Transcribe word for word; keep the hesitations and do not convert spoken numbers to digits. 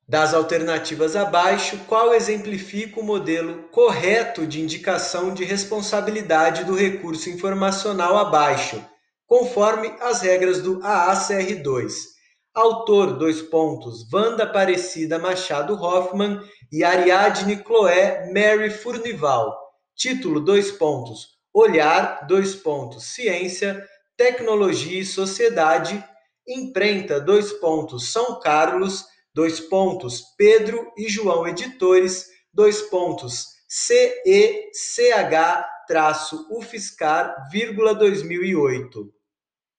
Das alternativas abaixo, qual exemplifica o modelo correto de indicação de responsabilidade do recurso informacional abaixo, conforme as regras do A A C R dois? Autor, dois pontos, Wanda Aparecida Machado Hoffmann e Ariadne Chloé Mary Furnival. Título, dois pontos, Olhar, dois pontos, Ciência, Tecnologia e Sociedade. Imprenta, dois pontos, São Carlos, dois pontos, Pedro e João Editores, dois pontos, C E C H-UFSCar, dois mil e oito.